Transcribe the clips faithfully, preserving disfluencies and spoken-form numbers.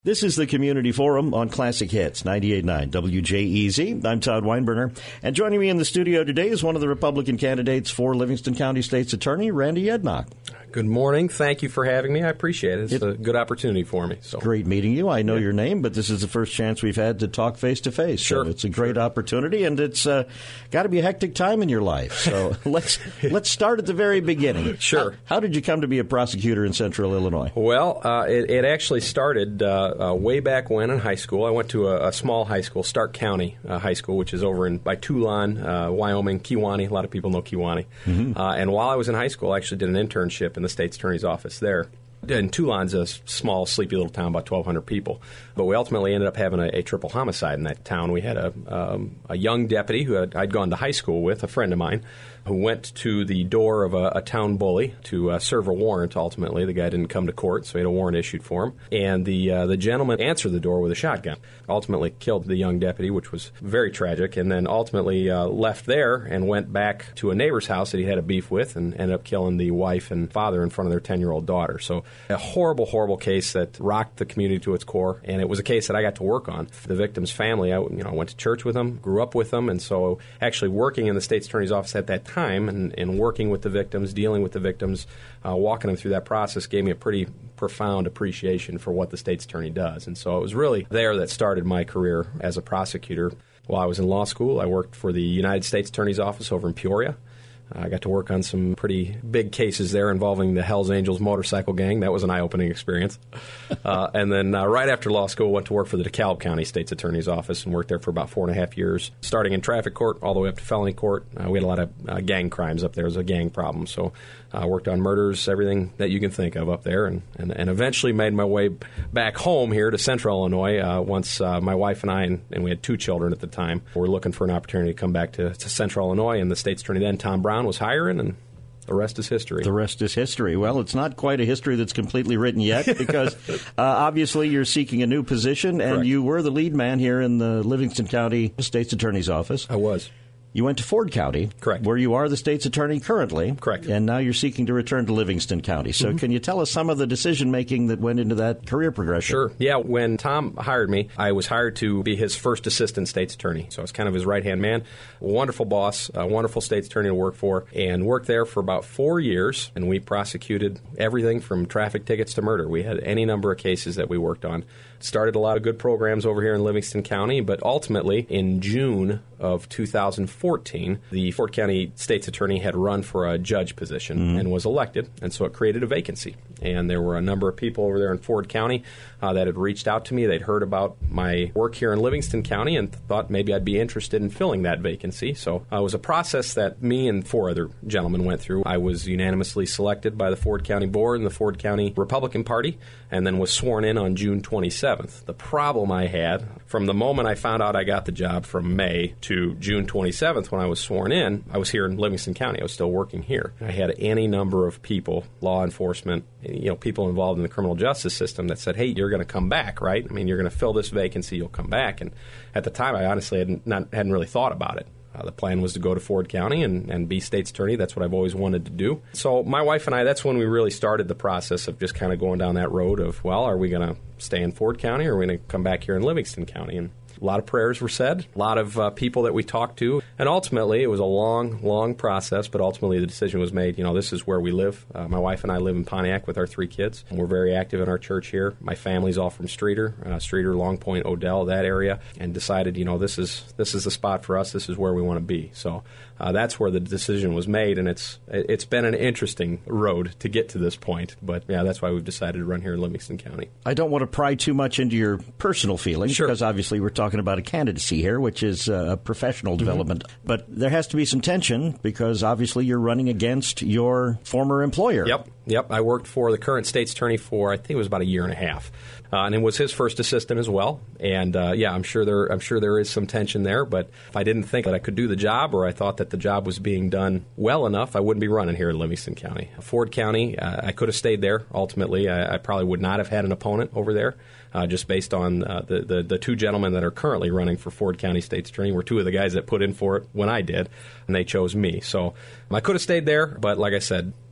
This is the Community Forum on Classic Hits, ninety-eight point nine W J E Z. I'm Todd Weinberner, and joining me in the studio today is one of the Republican candidates for Livingston County State's Attorney, Randy Yednock. Good morning. Thank you for having me. I appreciate it. It's it, a good opportunity for me. So. Great meeting you. I know yeah. your name, but this is the first chance we've had to talk face-to-face. Sure. So it's a great sure. opportunity, and it's uh, got to be a hectic time in your life. So let's let's start at the very beginning. Sure. How, how did you come to be a prosecutor in Central Illinois? Well, uh, it, it actually started uh, uh, way back when in high school. I went to a, a small high school, Stark County uh, High School, which is over in by Toulon, uh, Wyoming, Kewaunee. A lot of people know Kewaunee. Mm-hmm. Uh, and while I was in high school, I actually did an internship in the state's attorney's office there. And Toulon's a small, sleepy little town, about twelve hundred people. But we ultimately ended up having a, a triple homicide in that town. We had a, um, a young deputy who had, I'd gone to high school with, a friend of mine, who went to the door of a, a town bully to uh, serve a warrant, ultimately. The guy didn't come to court, so he had a warrant issued for him. And the uh, the gentleman answered the door with a shotgun. Ultimately killed the young deputy, which was very tragic, and then ultimately uh, left there and went back to a neighbor's house that he had a beef with and ended up killing the wife and father in front of their ten-year-old daughter. So a horrible, horrible case that rocked the community to its core, and it was a case that I got to work on. The victim's family, I you know, went to church with them, grew up with them, and so actually working in the state's attorney's office at that time and, and working with the victims, dealing with the victims, uh, walking them through that process gave me a pretty profound appreciation for what the state's attorney does. And so it was really there that started my career as a prosecutor. While I was in law school, I worked for the United States Attorney's Office over in Peoria. I got to work on some pretty big cases there involving the Hells Angels motorcycle gang. That was an eye-opening experience. Uh, and then uh, right after law school, went to work for the DeKalb County State's Attorney's Office and worked there for about four and a half years, starting in traffic court all the way up to felony court. Uh, we had a lot of uh, gang crimes up there. It was a gang problem. So I uh, worked on murders, everything that you can think of up there, and, and, and eventually made my way back home here to Central Illinois uh, once uh, my wife and I, and, and we had two children at the time, were looking for an opportunity to come back to, to Central Illinois, and the state's attorney then, Tom Brown, was hiring, and the rest is history. The rest is history. Well, it's not quite a history that's completely written yet because uh, obviously you're seeking a new position, and Correct. You were the lead man here in the Livingston County State's Attorney's Office. I was. You went to Ford County, correct, where you are the state's attorney currently, correct, and now you're seeking to return to Livingston County. So mm-hmm. Can you tell us some of the decision-making that went into that career progression? Sure. Yeah, when Tom hired me, I was hired to be his first assistant state's attorney. So I was kind of his right-hand man. A wonderful boss, a wonderful state's attorney to work for, and worked there for about four years, and we prosecuted everything from traffic tickets to murder. We had any number of cases that we worked on. Started a lot of good programs over here in Livingston County, but ultimately in June of two thousand fourteen, the Ford County State's Attorney had run for a judge position mm-hmm. and was elected, and so it created a vacancy. And there were a number of people over there in Ford County uh, that had reached out to me. They'd heard about my work here in Livingston County and thought maybe I'd be interested in filling that vacancy. So uh, it was a process that me and four other gentlemen went through. I was unanimously selected by the Ford County Board and the Ford County Republican Party, and then was sworn in on June twenty-seventh. The problem I had, from the moment I found out I got the job from May to June twenty-seventh when I was sworn in, I was here in Livingston County. I was still working here. I had any number of people, law enforcement, you know, people involved in the criminal justice system that said, hey, you're going to come back, right? I mean, you're going to fill this vacancy, you'll come back. And at the time, I honestly hadn't, not, hadn't really thought about it. Uh, the plan was to go to Ford County and, and be state's attorney. That's what I've always wanted to do. So my wife and I, that's when we really started the process of just kind of going down that road of, well, are we going to stay in Ford County or are we going to come back here in Livingston County? And a lot of prayers were said, a lot of uh, people that we talked to, and ultimately it was a long, long process, but ultimately the decision was made, you know, this is where we live. Uh, my wife and I live in Pontiac with our three kids, and we're very active in our church here. My family's all from Streeter, uh, Streeter, Long Point, Odell, that area, and decided, you know, this is this is the spot for us, this is where we want to be. So uh, that's where the decision was made, and it's it's been an interesting road to get to this point, but yeah, that's why we've decided to run here in Livingston County. I don't want to pry too much into your personal feelings, sure. because obviously we're talking about a candidacy here, which is uh, a professional development. Mm-hmm. But there has to be some tension because obviously you're running against your former employer. Yep, yep. I worked for the current state's attorney for, I think it was about a year and a half. Uh, and it was his first assistant as well. And uh, yeah, I'm sure there I'm sure there is some tension there. But if I didn't think that I could do the job, or I thought that the job was being done well enough, I wouldn't be running here in Livingston County. Ford County, uh, I could have stayed there. Ultimately, I, I probably would not have had an opponent over there. Uh, just based on uh, the, the the two gentlemen that are currently running for Ford County State's Attorney were two of the guys that put in for it when I did, and they chose me. So I could have stayed there, but like I said,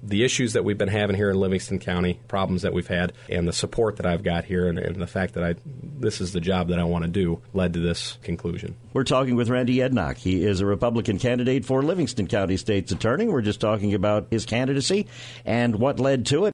the issues that we've been having here in Livingston County, problems that we've had, and the support that I've got here, and, and the fact that I this is the job that I want to do, led to this conclusion. We're talking with Randy Ednock. He is a Republican candidate for Livingston County State's Attorney. We're just talking about his candidacy and what led to it.